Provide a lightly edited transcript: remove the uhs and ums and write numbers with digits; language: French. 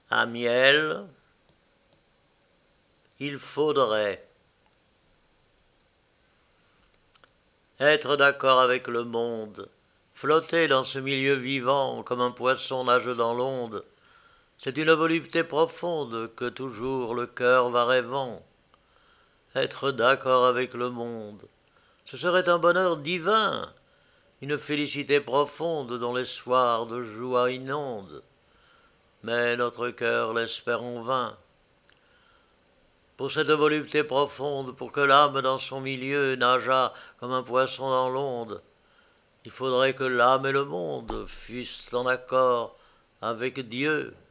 Amiel, il faudrait être d'accord avec le monde, flotter dans ce milieu vivant comme un poisson nage dans l'onde. C'est une volupté profonde que toujours le cœur va rêvant. Être d'accord avec le monde, ce serait un bonheur divin, une félicité profonde dont les soirs de joie inondent. Mais notre cœur l'espère en vain. Pour cette volupté profonde, pour que l'âme dans son milieu nageât comme un poisson dans l'onde, il faudrait que l'âme et le monde fussent en accord avec Dieu.